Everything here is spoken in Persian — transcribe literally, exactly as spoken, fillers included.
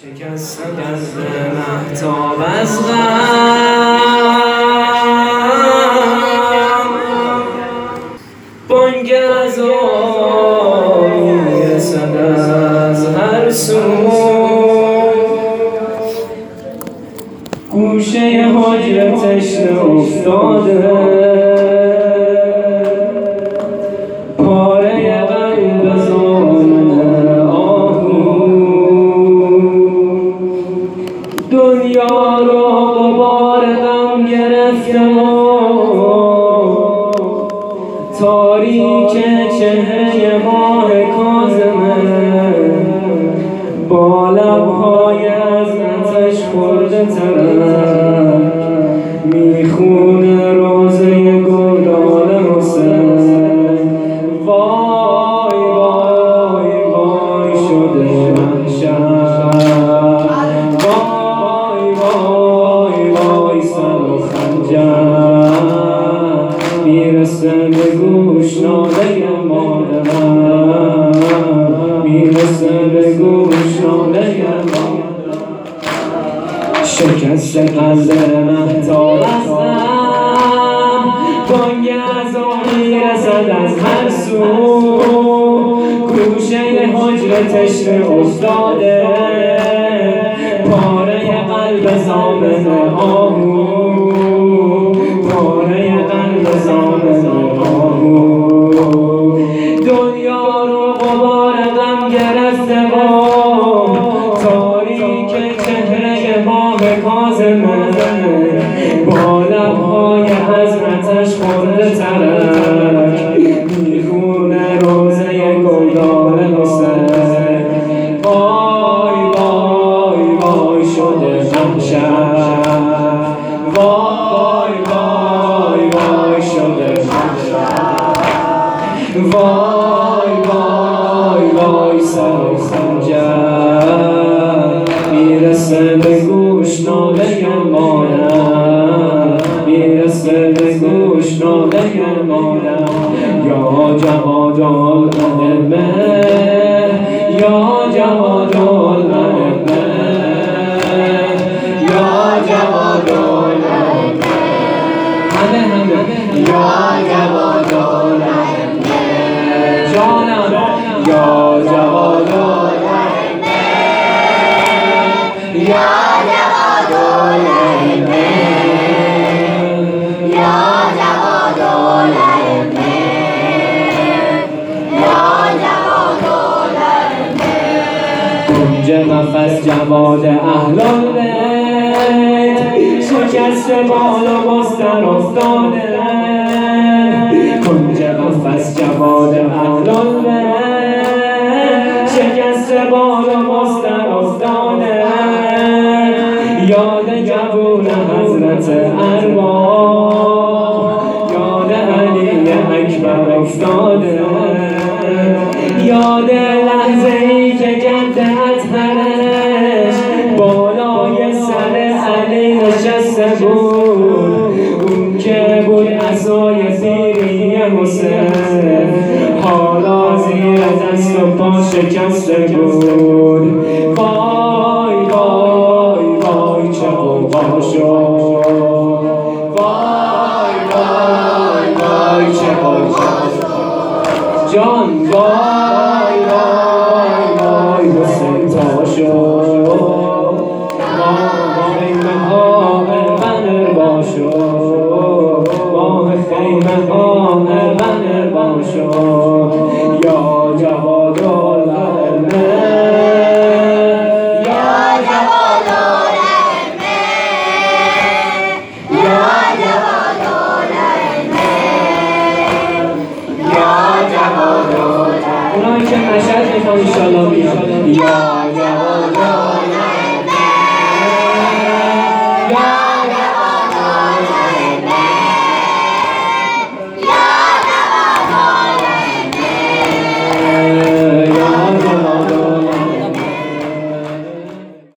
شکست قلب مهتاب از غم بانگ عزایی رسد از هر سو گوشه حجره تشنه افتاده پاره قلب زامن آهو دنیا را غبار غم گرفته تاریک چهره ماه کاظمه با لبهای از آتش خورده ترک میخونه روزه گلدان حسین وای وای وای شده محشر وای وای وای سر و خنجر میرسه به گوش ناله مادر میرسه به گوش ناله مادر شکست قلب مهتاب از غم بانگ عزایی رسد از هر سو گوشه حجره تشنه افتاده پاره قلب زامن آهو پاره قلب زامن آهو دنیا رو غبار غم گرفته با تاریک چهره ماه کاظمه با لبهای حضرتش خورده ترک میخونه روزه گلدان حسین وای وای وای شده محشر وای وای وای شده محشر وای وای وای سر و خنجر میرسه به گوش ناله مادر میرسه به گوش ناله مادر یا جواد العلمه یا جواد العلمه یا جواد العلمه همه همه یا جواد العلمه جانم یا جواد العلمه یا جواد العلمه یا جواد العلمه یا جواد العلمه کنج قفس جواد اهل البیت شکست بال و بستر افتاده کنج قفس جواد اهل البیت شکست بال و بستر افتاده یاد جوون حضرت ارباب یاد علی اکبر افتاده یاد لحظه ای که جد اطهرش بالای سر علی نشسته بود اون که بود عصای پیری حسین حالا زیر دست و پا شکسته بود وای وای وای چه غوغا شد وای وای وای چه غوغا شد جان وای وای وای حسین تا شد ماه خیمه ها اربن اربا شد ماه خیمه ها اربن اربا شد یا جواد العلمه یا جواد العلمه یا جواد العلمه یا جواد العلمه اونایی که مشهد میخوان انشالله بیان یا